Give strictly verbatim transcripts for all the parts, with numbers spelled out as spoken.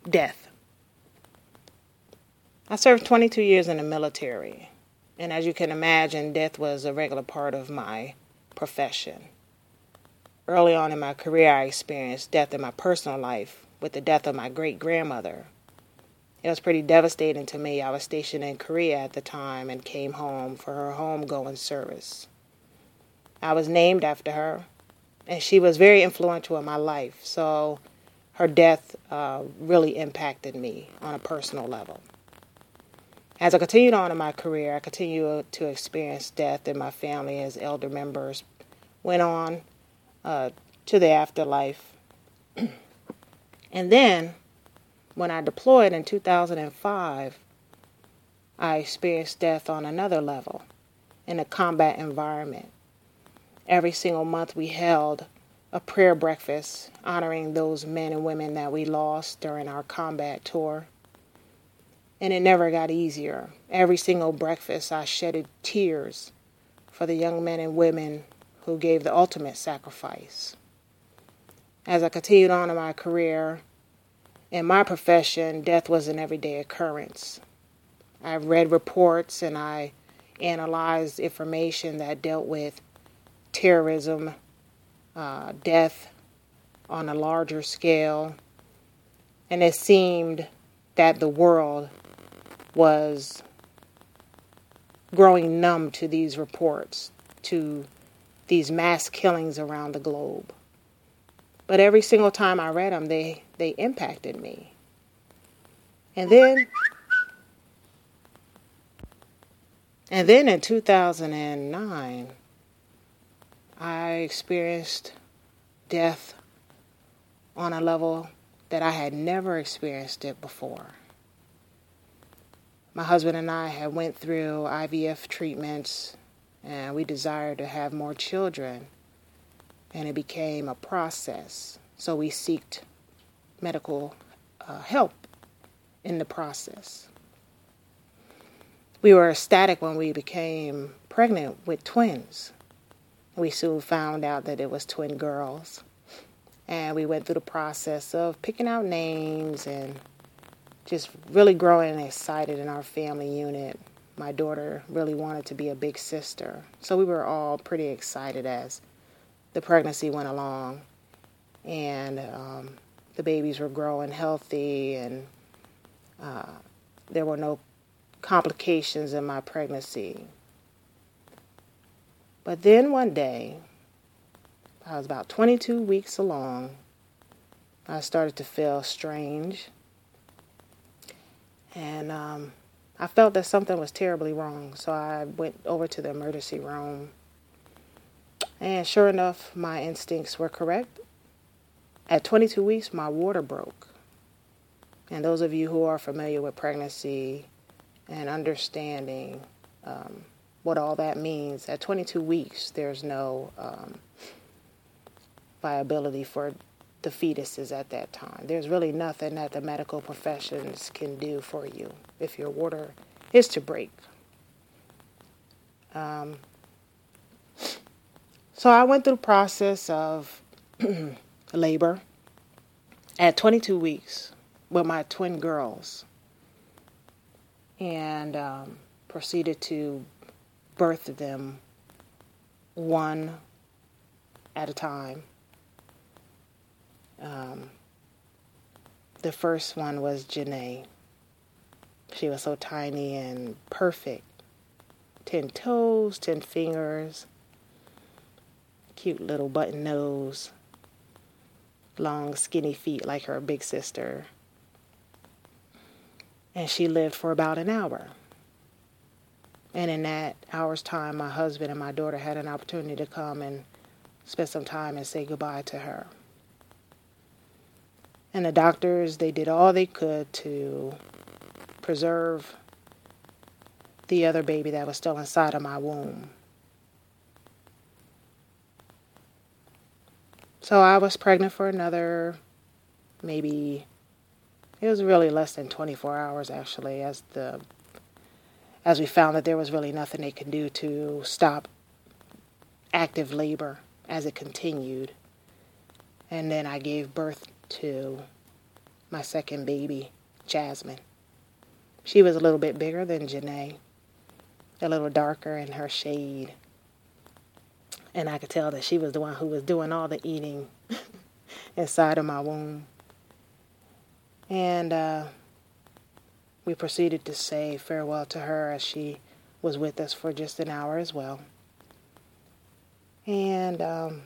death. I served twenty-two years in the military, and as you can imagine, death was a regular part of my profession. Early on in my career, I experienced death in my personal life with the death of my great-grandmother. It was pretty devastating to me. I was stationed in Korea at the time and came home for her homegoing service. I was named after her, and she was very influential in my life, so her death uh, really impacted me on a personal level. As I continued on in my career, I continued to experience death in my family as elder members went on uh, to the afterlife. And then, when I deployed in two thousand five, I experienced death on another level in a combat environment. Every single month we held a prayer breakfast honoring those men and women that we lost during our combat tour. And it never got easier. Every single breakfast I shedded tears for the young men and women who gave the ultimate sacrifice. As I continued on in my career, in my profession, death was an everyday occurrence. I read reports and I analyzed information that dealt with terrorism, uh, death on a larger scale, and it seemed that the world was growing numb to these reports, to these mass killings around the globe. But every single time I read them, they, they impacted me. And then, and then in two thousand nine, I experienced death on a level that I had never experienced it before. My husband and I had went through I V F treatments, and we desired to have more children, and it became a process. So we sought medical uh, help in the process. We were ecstatic when we became pregnant with twins. We soon found out that it was twin girls, and we went through the process of picking out names and just really growing and excited in our family unit. My daughter really wanted to be a big sister, so we were all pretty excited as the pregnancy went along, and um, the babies were growing healthy, and uh, there were no complications in my pregnancy. But then one day, I was about twenty-two weeks along, I started to feel strange. And um, I felt that something was terribly wrong. So I went over to the emergency room. And sure enough, my instincts were correct. At twenty-two weeks, my water broke. And those of you who are familiar with pregnancy and understanding um, what all that means, at twenty-two weeks, there's no um, viability for the fetuses at that time. There's really nothing that the medical professions can do for you if your water is to break. Um, so I went through the process of labor at twenty-two weeks with my twin girls, and um, proceeded to birth them one at a time. Um, the first one was Janae. She was so tiny and perfect. Ten toes, ten fingers, cute little button nose, long skinny feet like her big sister. And she lived for about an hour. And in that hour's time, my husband and my daughter had an opportunity to come and spend some time and say goodbye to her. And the doctors, they did all they could to preserve the other baby that was still inside of my womb. So I was pregnant for another, maybe, it was really less than twenty-four hours actually, as the as we found that there was really nothing they could do to stop active labor as it continued. And then I gave birth to my second baby, Jasmine. She was a little bit bigger than Janae, a little darker in her shade. And I could tell that she was the one who was doing all the eating inside of my womb. And uh, we proceeded to say farewell to her as she was with us for just an hour as well. And um,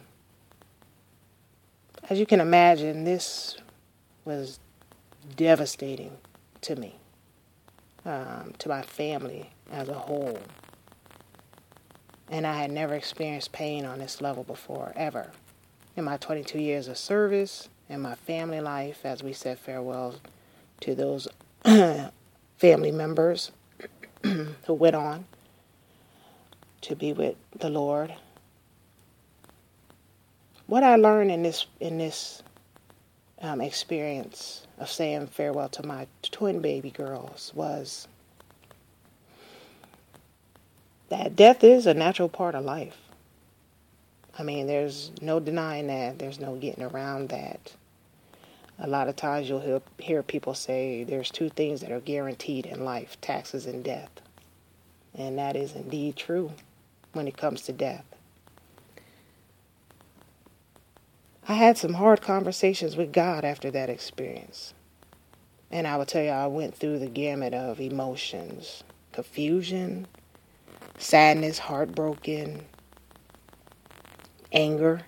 as you can imagine, this was devastating to me, um, to my family as a whole. And I had never experienced pain on this level before, ever. In my twenty-two years of service, in my family life, as we said farewell to those family members who went on to be with the Lord. What I learned in this in this um, experience of saying farewell to my twin baby girls was that death is a natural part of life. I mean, there's no denying that. There's no getting around that. A lot of times you'll hear, hear people say there's two things that are guaranteed in life, taxes and death. And that is indeed true when it comes to death. I had some hard conversations with God after that experience. And I will tell you, I went through the gamut of emotions, confusion, sadness, heartbroken, anger,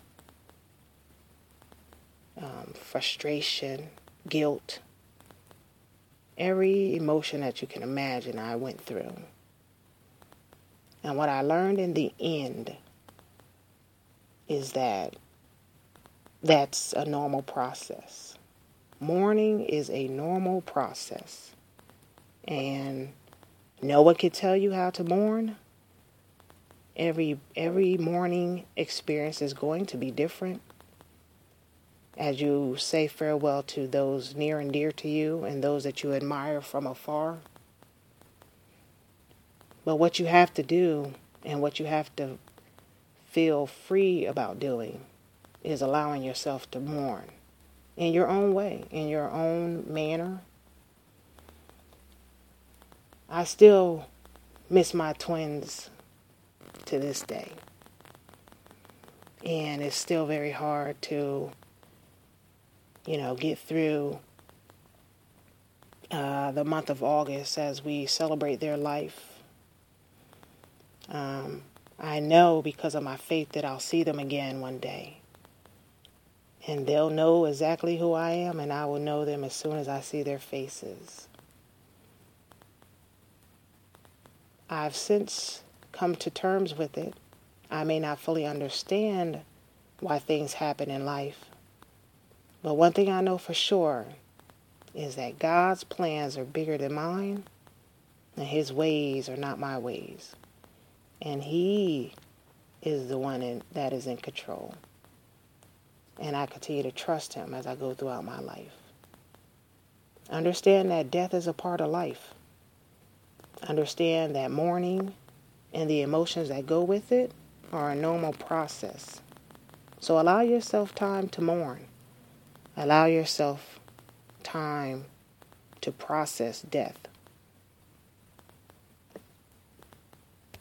um, frustration, guilt. Every emotion that you can imagine I went through. And what I learned in the end is that that's a normal process. Mourning is a normal process. And no one can tell you how to mourn. Every every mourning experience is going to be different. As you say farewell to those near and dear to you and those that you admire from afar. But what you have to do and what you have to feel free about doing is allowing yourself to mourn in your own way, in your own manner. I still miss my twins to this day. And it's still very hard to, you know, get through uh, the month of August as we celebrate their life. Um, I know because of my faith that I'll see them again one day. And they'll know exactly who I am, and I will know them as soon as I see their faces. I've since come to terms with it. I may not fully understand why things happen in life. But one thing I know for sure is that God's plans are bigger than mine, and His ways are not my ways. And He is the one in, that is in control. And I continue to trust Him as I go throughout my life. Understand that death is a part of life. Understand that mourning and the emotions that go with it are a normal process. So allow yourself time to mourn. Allow yourself time to process death.